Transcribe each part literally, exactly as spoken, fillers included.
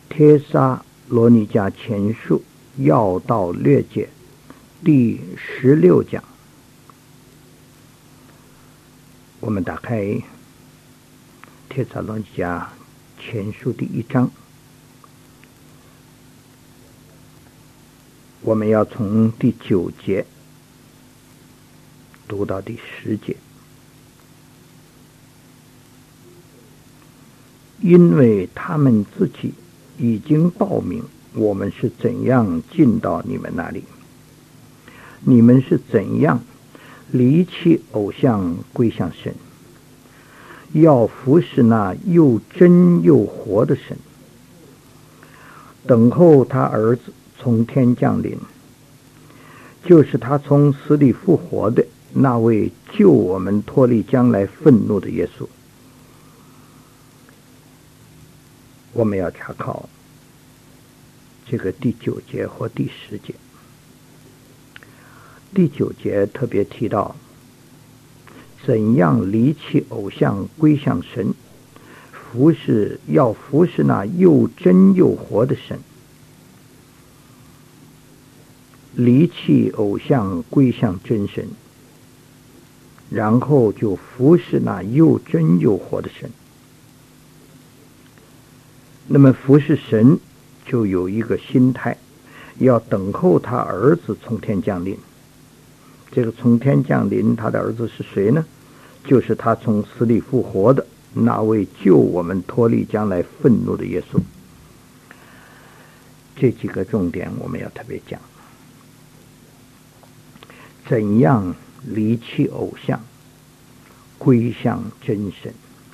帖撒罗尼迦前书要道略解第十六讲，我们打开帖撒罗尼迦前书第一章，我们要从第九节读到第十节。因为他们自己已经报明我们是怎样进到你们那里，你们是怎样离弃偶像归向神，要服侍那又真又活的神，等候他儿子从天降临，就是他从死里复活的那位救我们脱离将来愤怒的耶稣。我们要查考这个第九节或第十节。第九节特别提到怎样离弃偶像归向神，服侍要服侍那又真又活的神，离弃偶像归向真神，然后就服侍那又真又活的神。那么服侍神就有一个心态，要等候他儿子从天降临。这个从天降临，他的儿子是谁呢？就是他从死里复活的那位救我们脱离将来愤怒的耶稣。这几个重点我们要特别讲。怎样离弃偶像，归向真神。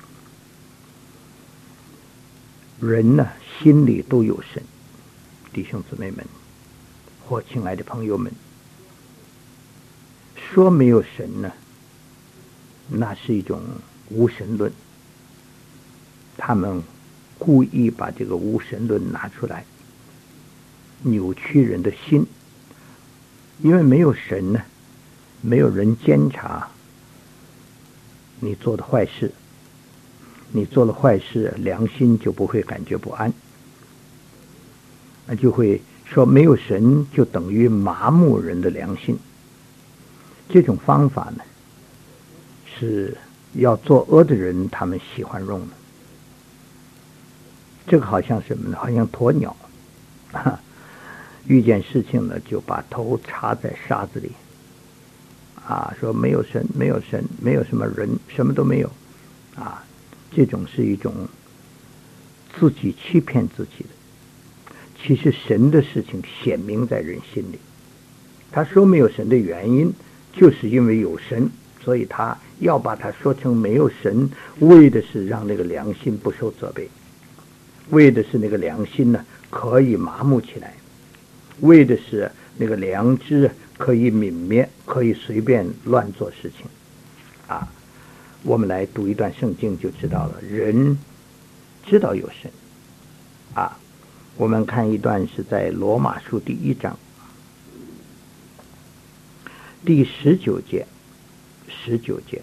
人呢，心里都有神，弟兄姊妹们或亲爱的朋友们，说没有神呢，那是一种无神论。他们故意把这个无神论拿出来，扭曲人的心。因为没有神呢，没有人监察你做的坏事，你做了坏事，良心就不会感觉不安，那就会说没有神就等于麻木人的良心。这种方法呢，是要作恶的人他们喜欢用的。这个好像什么呢？好像鸵鸟，啊、遇见事情呢就把头插在沙子里，啊，说没有神，没有神，没有什么人，什么都没有，啊。这种是一种自己欺骗自己的。其实神的事情显明在人心里。他说没有神的原因，就是因为有神，所以他要把它说成没有神，为的是让那个良心不受责备，为的是那个良心呢可以麻木起来，为的是那个良知可以泯灭，可以随便乱做事情啊。我们来读一段圣经就知道了，人知道有神啊。我们看一段是在罗马书第一章第十九节，十九节，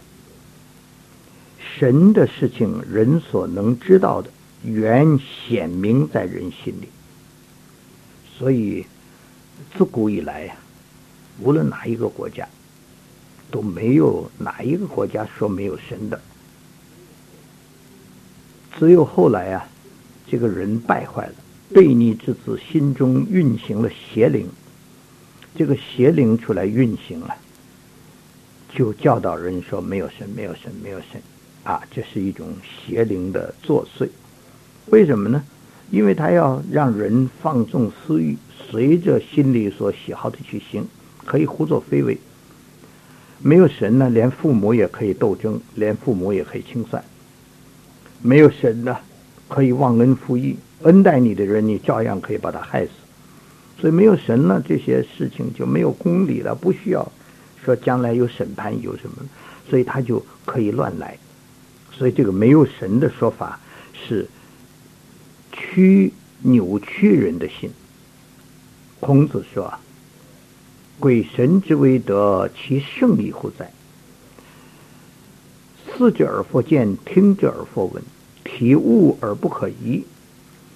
神的事情人所能知道的，原显明在人心里。所以自古以来呀，无论哪一个国家，都没有哪一个国家说没有神的。只有后来啊，这个人败坏了，悖逆之子心中运行了邪灵，这个邪灵出来运行了，就教导人说没有神，没有神，没有神啊，这是一种邪灵的作祟。为什么呢？因为他要让人放纵私欲，随着心里所喜好的去行，可以胡作非为。没有神呢，连父母也可以斗争，连父母也可以清算。没有神呢，可以忘恩负义，恩待你的人你照样可以把他害死。所以没有神呢，这些事情就没有公理了，不需要说将来有审判有什么，所以他就可以乱来。所以这个没有神的说法是曲扭曲人的心。孔子说，鬼神之为德，其圣理乎哉？视之而复见，听之而复闻，体悟而不可移，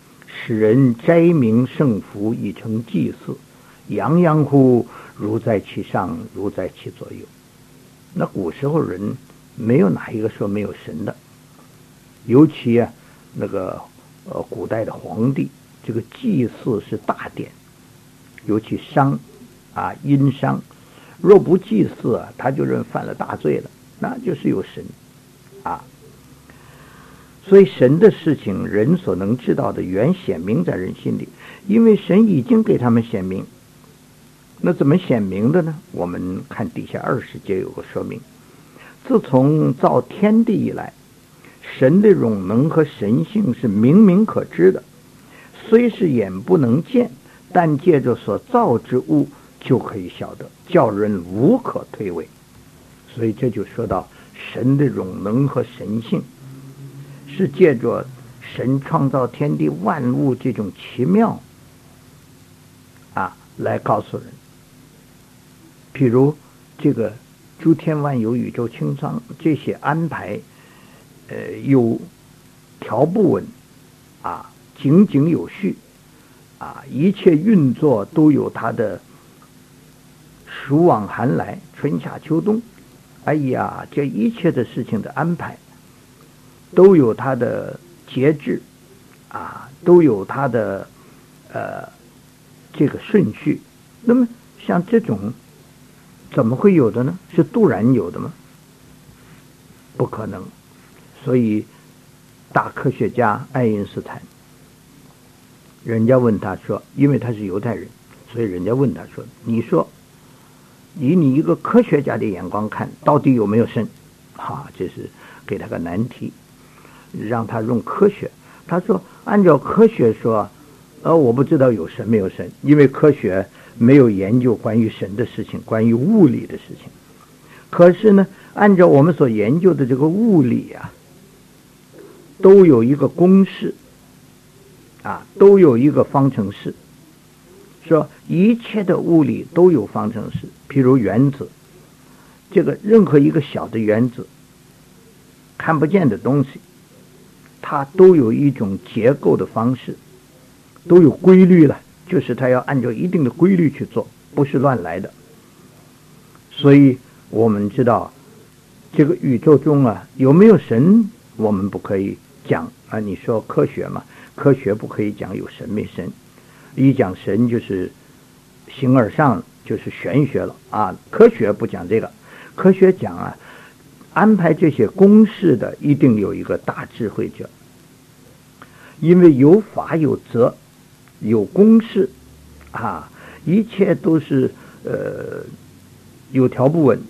使人斋明圣福，以成祭祀，洋洋乎如在其上，如在其左右。那古时候人没有哪一个说没有神的，尤其啊那个呃古代的皇帝，这个祭祀是大典，尤其商啊殷商，若不祭祀啊，他就认犯了大罪了，那就是有神啊。所以神的事情，人所能知道的原显明在人心里，因为神已经给他们显明。那怎么显明的呢？我们看底下二十节有个说明。自从造天地以来，神的永能和神性是明明可知的，虽是眼不能见，但借着所造之物就可以晓得，叫人无可推诿。所以这就说到神的永能和神性是借着神创造天地万物这种奇妙啊来告诉人。譬如这个诸天万有、宇宙清仓这些安排，呃，有条不紊啊，井井有序啊，一切运作都有它的暑往寒来、春夏秋冬。哎呀，这一切的事情的安排都有它的节制啊，都有它的呃这个顺序。那么像这种怎么会有的呢？是突然有的吗？不可能。所以大科学家爱因斯坦，人家问他说，因为他是犹太人，所以人家问他说，你说以你一个科学家的眼光看，到底有没有神？哈、啊，这是给他个难题，让他用科学。他说按照科学说，呃，我不知道有神没有神，因为科学没有研究关于神的事情，关于物理的事情。可是呢，按照我们所研究的这个物理啊，都有一个公式啊，都有一个方程式，说一切的物理都有方程式。譬如原子，这个任何一个小的原子，看不见的东西，它都有一种结构的方式，都有规律了，就是它要按照一定的规律去做，不是乱来的。所以我们知道这个宇宙中啊，有没有神我们不可以讲啊。你说科学嘛，科学不可以讲有神没神，一讲神就是形而上，就是玄学了啊。科学不讲这个，科学讲啊，安排这些公式的一定有一个大智慧者，因为有法有则有公式啊，一切都是呃有条不紊，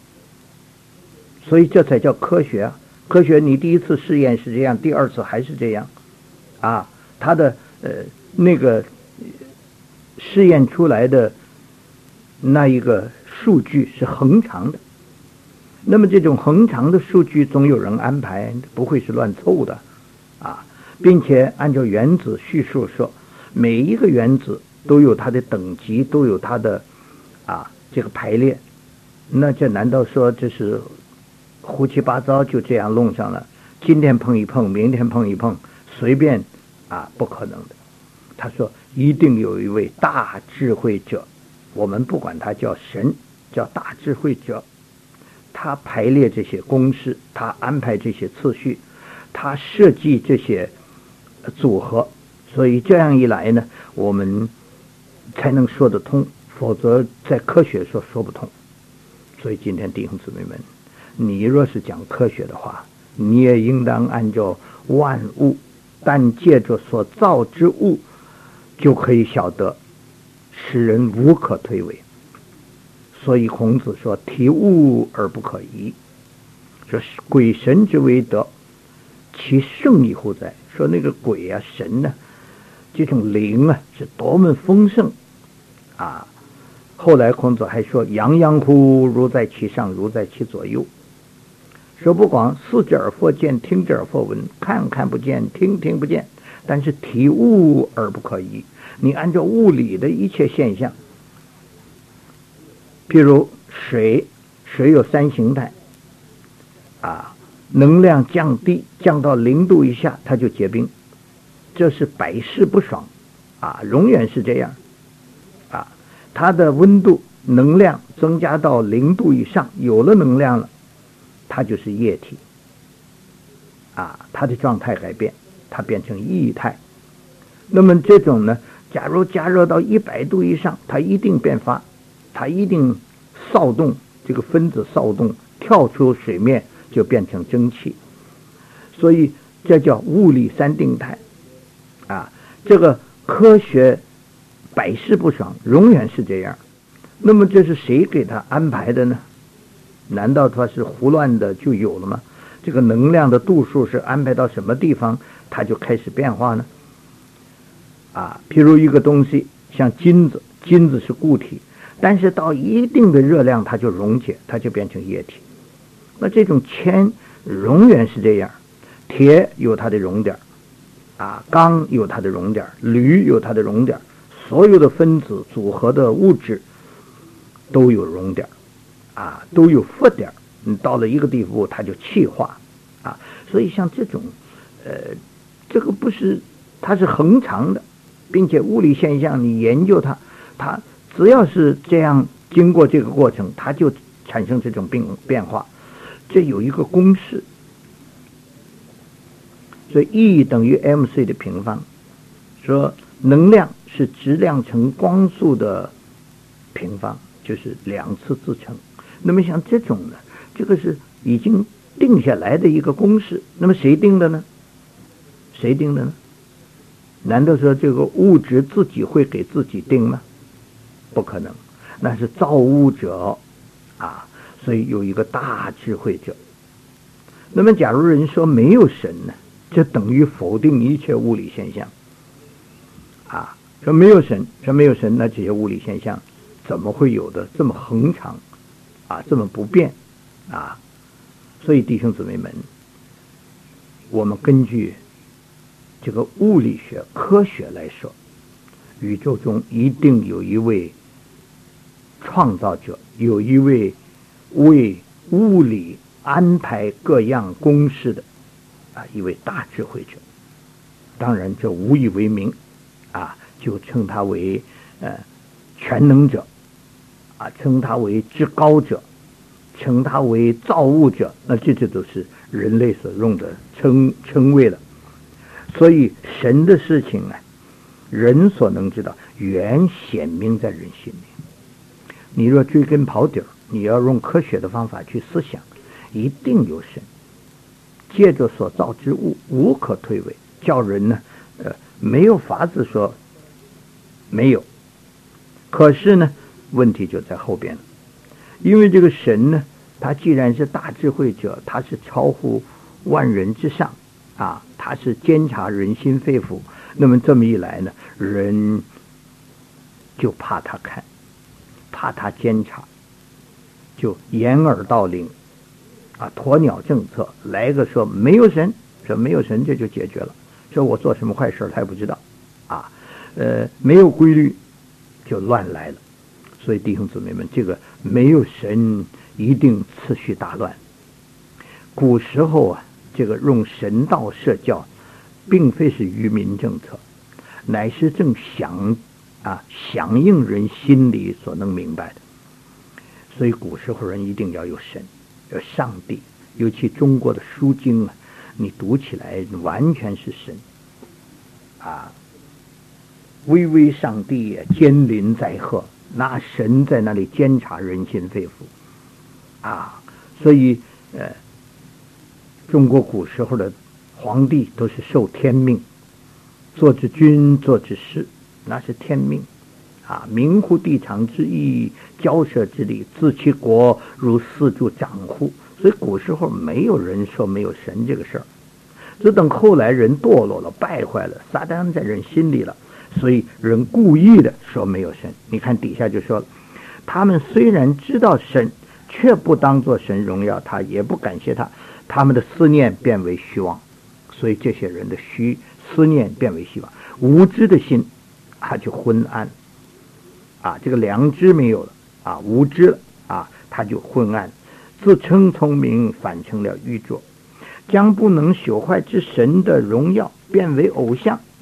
所以这才叫科学啊。科学你第一次试验是这样，第二次还是这样啊，它的呃那个试验出来的那一个数据是恒常的。那么这种恒常的数据总有人安排，不会是乱凑的啊，并且按照原子叙述说，每一个原子都有它的等级，都有它的啊这个排列。那这难道说这是胡七八糟就这样弄上了？今天碰一碰，明天碰一碰，随便啊，不可能的。他说一定有一位大智慧者，我们不管他叫神，叫大智慧者，他排列这些公式，他安排这些次序，他设计这些组合，所以这样一来呢，我们才能说得通，否则在科学说说不通。所以今天弟兄姊妹们，你若是讲科学的话，你也应当按照万物，但借着所造之物就可以晓得，使人无可推诿。所以孔子说体物而不可移，说鬼神之为德，其圣亦乎哉？说那个鬼啊神呢、啊，这种灵啊是多么丰盛啊！后来孔子还说洋洋乎如在其上，如在其左右。说不光视之而复见，听之而复闻，看看不见，听听不见，但是体物而不可移。你按照物理的一切现象，譬如水，水有三形态啊，能量降低，降到零度以下它就结冰， 这是百试不爽啊，永远是这样啊。它的温度能量增加到零度以上，有了能量了，它就是液体啊，它的状态改变，它变成液态。那么这种呢，假如加热到一百度以上，它一定变发，它一定骚动，这个分子骚动跳出水面就变成蒸汽，所以这叫物理三定态啊。这个科学百试不爽，永远是这样。那么这是谁给他安排的呢？难道他是胡乱的就有了吗？这个能量的度数是安排到什么地方它就开始变化呢？啊，譬如一个东西像金子，金子是固体，但是到一定的热量它就溶解，它就变成液体。那这种铅永远是这样，铁有它的熔点啊，钢有它的熔点，铝有它的熔点，所有的分子组合的物质都有熔点啊，都有负点。你到了一个地步它就气化啊，所以像这种呃这个不是，它是恒常的，并且物理现象你研究它，它只要是这样经过这个过程，它就产生这种变变化。这有一个公式，所以 E 等于 mc 的平方，说能量是质量乘光速的平方，就是两次自乘。那么像这种呢，这个是已经定下来的一个公式，那么谁定的呢？谁定的呢？难道说这个物质自己会给自己定吗？不可能，那是造物者啊，所以有一个大智慧者。那么假如人说没有神呢，这等于否定一切物理现象啊，说没有神，说没有神，那这些物理现象怎么会有的这么恒常啊，这么不变啊？所以弟兄姊妹们，我们根据这个物理学科学来说，宇宙中一定有一位创造者，有一位为物理安排各样公式的啊一位大智慧者。当然这无以为名啊，就称他为呃全能者啊，称他为至高者，称他为造物者，那这这都是人类所用的称称谓了。所以神的事情啊，人所能知道，原显明在人心里。你若追根刨底儿，你要用科学的方法去思想，一定有神。借着所造之物，无可推诿，叫人呢，呃，没有法子说没有。可是呢，问题就在后边了，因为这个神呢，他既然是大智慧者，他是超乎万人之上啊，他是监察人心肺腑。那么这么一来呢，人就怕他看，怕他监察，就掩耳盗铃啊，鸵鸟政策，来个说没有神，说没有神，这就解决了。说我做什么坏事他也不知道啊，呃，没有规律就乱来了。所以弟兄姊妹们，这个没有神一定次序大乱。古时候啊，这个用神道设教，并非是愚民政策，乃是正响啊响应人心里所能明白的。所以古时候人一定要有神，有上帝，尤其中国的书经啊，你读起来完全是神啊，巍巍上帝监临在赫，那神在那里监察人心肺腑啊。所以呃，中国古时候的皇帝都是受天命，做之君，做之事，那是天命啊！明乎地长之意，交涉之理，治其国如四柱长乎。所以古时候没有人说没有神这个事儿，只等后来人堕落了，败坏了，撒旦在人心里了，所以人故意的说没有神。你看底下就说了，他们虽然知道神，却不当作神荣耀他，也不感谢他，他们的思念变为虚妄。所以这些人的虚思念变为虚妄，无知的心他就昏暗啊，这个良知没有了啊，无知了啊，他就昏暗，自称聪明，反成了愚拙，将不能朽坏之神的荣耀变为偶像。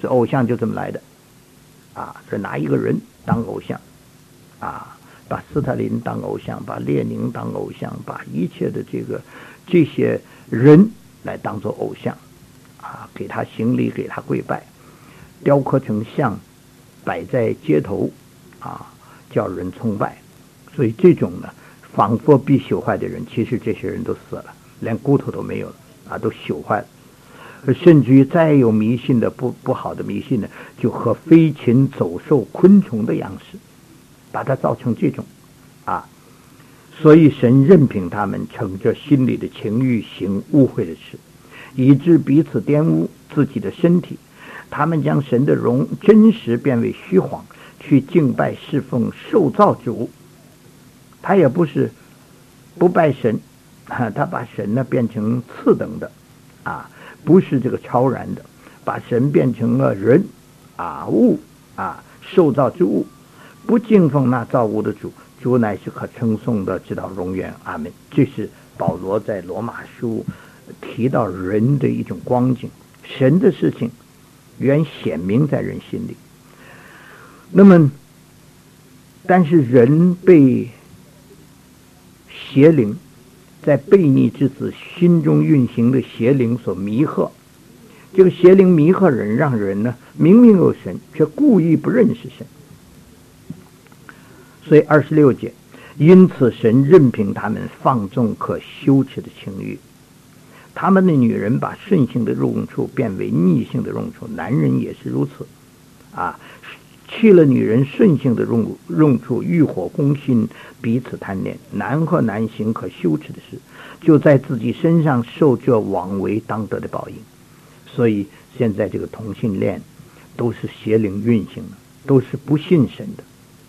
这偶像就这么来的啊，这拿一个人当偶像啊，把斯大林当偶像，把列宁当偶像，把一切的这个这些人来当作偶像啊，给他行礼，给他跪拜，雕刻成像，摆在街头啊，叫人崇拜。所以这种呢，仿佛必朽坏的人，其实这些人都死了，连骨头都没有了啊，都朽坏了。甚至于再有迷信的不不好的迷信呢，就和飞禽走兽昆虫的样式，把它造成这种啊，所以神任凭他们乘着心里的情欲行污秽的事，以致彼此玷污自己的身体。他们将神的荣真实变为虚谎，去敬拜侍奉受造之物。他也不是不拜神，啊，他把神呢变成次等的啊，不是这个超然的，把神变成了人啊物啊受造之物，不敬奉那造物的主，主乃是可称颂的，直到永远。阿门。这是保罗在罗马书提到人的一种光景，神的事情原显明在人心里。那么但是人被邪灵，在悖逆之子心中运行的邪灵所迷惑，这个邪灵迷惑人，让人呢明明有神，却故意不认识神。所以二十六节，因此神任凭他们放纵可羞耻的情欲，他们的女人把顺性的用处变为逆性的用处，男人也是如此啊，弃了女人顺性的用用处，欲火攻心，彼此贪恋，男和男行可羞耻的事，就在自己身上受这枉为当得的报应。所以现在这个同性恋都是邪灵运行的，都是不信神的。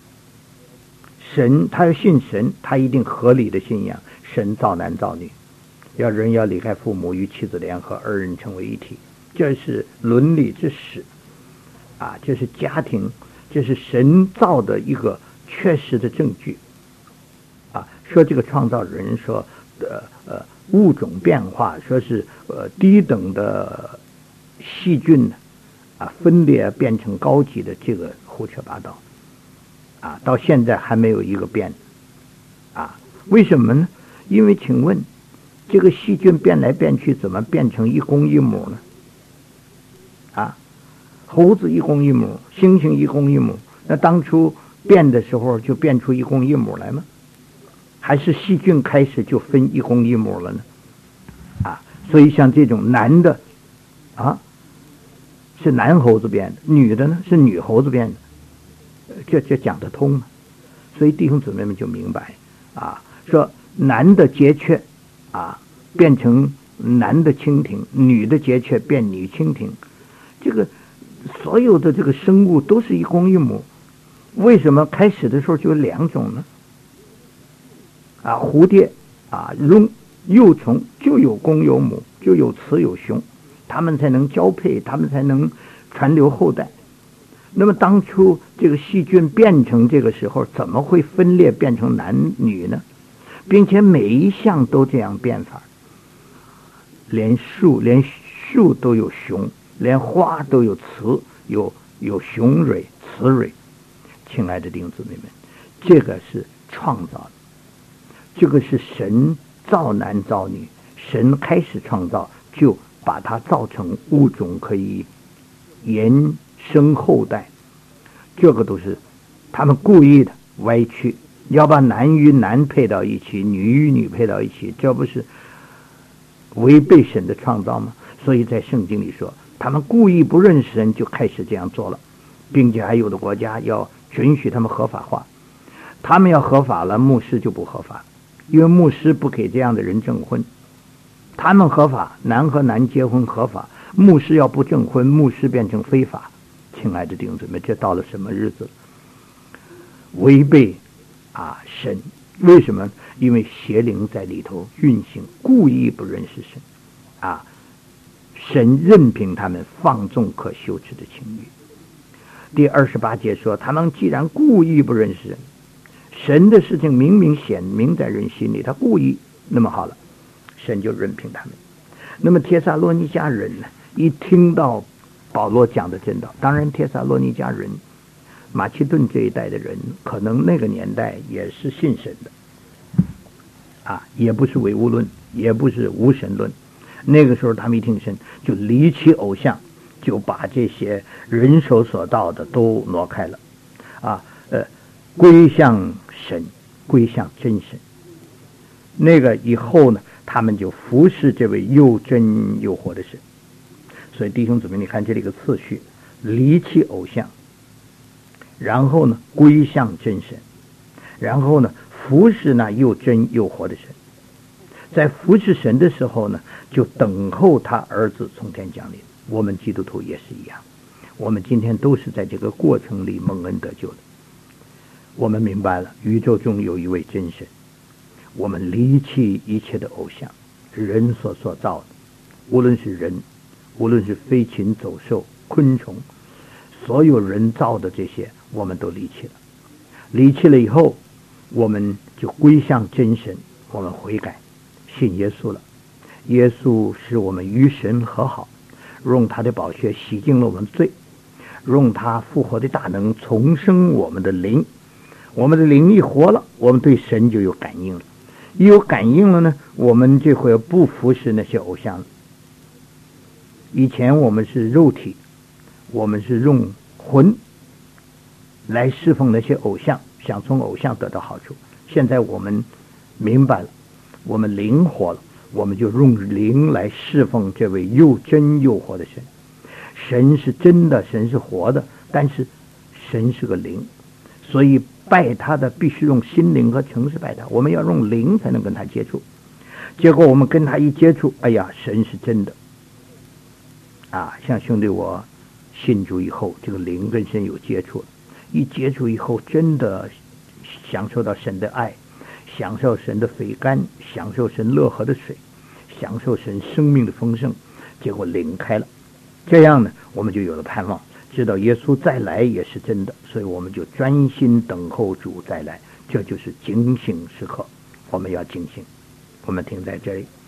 神他要信神，他一定合理的信仰神造男造女，要人要离开父母与妻子联合，二人成为一体，这是伦理之始啊，这是家庭，这是神造的一个确实的证据啊。说这个创造人说呃呃物种变化，说是呃低等的细菌啊分裂变成高级的，这个胡扯八道啊，到现在还没有一个变啊。为什么呢？因为请问这个细菌变来变去，怎么变成一公一母呢？啊，猴子一公一母，猩猩一公一母，那当初变的时候就变出一公一母来吗？还是细菌开始就分一公一母了呢？啊，所以像这种男的啊是男猴子变的，女的呢是女猴子变的，这这讲得通吗？所以弟兄姊妹们就明白啊，说男的节雀啊变成男的蜻蜓，女的节雀变女蜻蜓，这个所有的这个生物都是一公一母，为什么开始的时候就有两种呢？啊，蝴蝶啊，蝾幼虫就有公有母，就有雌有雄，它们才能交配，它们才能传流后代。那么当初这个细菌变成这个时候，怎么会分裂变成男女呢？并且每一项都这样变法，连树连树都有雄，连花都有雌，有有雄蕊雌蕊。亲爱的弟兄姊妹们，这个是创造的，这个是神造男造女，神开始创造就把它造成物种可以延生后代，这个都是他们故意的歪曲，要把男与男配到一起，女与女配到一起，这不是违背神的创造吗？所以在圣经里说，他们故意不认识神，就开始这样做了，并且还有的国家要准许他们合法化，他们要合法了，牧师就不合法，因为牧师不给这样的人证婚。他们合法，男和男结婚合法，牧师要不证婚，牧师变成非法。亲爱的弟兄姊妹，这到了什么日子？违背啊神，为什么？因为邪灵在里头运行，故意不认识神啊，神任凭他们放纵可羞耻的情欲。第二十八节说，他们既然故意不认识神，神的事情明明显明在人心里，他故意，那么好了，神就任凭他们。那么帖撒罗尼迦人呢，一听到保罗讲的真道。当然帖撒罗尼迦人、马其顿这一代的人，可能那个年代也是信神的啊，也不是唯物论，也不是无神论。那个时候他们一听神，就离弃偶像，就把这些人手所造的都挪开了啊，呃，归向神，归向真神。那个以后呢，他们就服侍这位又真又活的神。所以弟兄姊妹，你看这里个次序：离弃偶像，然后呢归向真神，然后呢服侍那又真又活的神。在服侍神的时候呢，就等候他儿子从天降临。我们基督徒也是一样，我们今天都是在这个过程里蒙恩得救的。我们明白了宇宙中有一位真神，我们离弃一切的偶像，人所所造的，无论是人，无论是飞禽走兽、昆虫，所有人造的这些我们都离弃了。离弃了以后，我们就归向真神，我们悔改信耶稣了。耶稣使我们与神和好，用他的宝血洗净了我们的罪，用他复活的大能重生我们的灵。我们的灵一活了，我们对神就有感应了。一有感应了呢，我们这回不服侍那些偶像了。以前我们是肉体，我们是用魂来侍奉那些偶像，想从偶像得到好处。现在我们明白了，我们灵活了，我们就用灵来侍奉这位又真又活的神。神是真的，神是活的，但是神是个灵，所以拜他的必须用心灵和诚实拜他，我们要用灵才能跟他接触。结果我们跟他一接触，哎呀，神是真的啊！像兄弟我信主以后，这个灵跟神有接触了，一接触以后真的享受到神的爱，享受神的肥甘，享受神乐河的水，享受神生命的丰盛。结果灵开了，这样呢我们就有了盼望，知道耶稣再来也是真的，所以我们就专心等候主再来。这就是警醒时刻，我们要警醒。我们停在这里。